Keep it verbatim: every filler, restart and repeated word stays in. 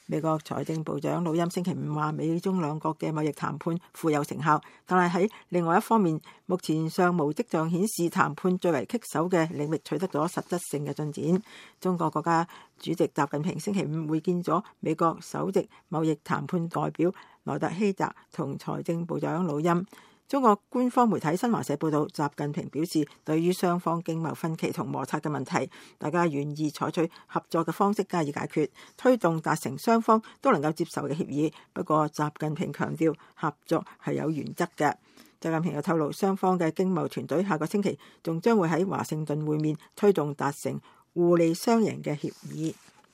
美國財政部長魯欽星期五話，美中兩國嘅貿易談判富有成效，但係喺另外一方面，目前尚無跡象顯示談判最為棘手嘅領域取得咗實質性嘅進展。中國國家主席習近平星期五會見咗美國首席貿易談判代表萊特希澤同財政部長魯欽。中國官方媒體新華社報道，習近平表示，對於雙方經貿分歧同摩擦嘅問題，大家願意採取合作嘅方式加以解決，推動達成雙方都能夠接受嘅協議。不過，習近平強調合作係有原則嘅。習近平又透露，雙方嘅經貿團隊下個星期仲將會喺華盛頓會面，推動達成互利雙贏嘅協議。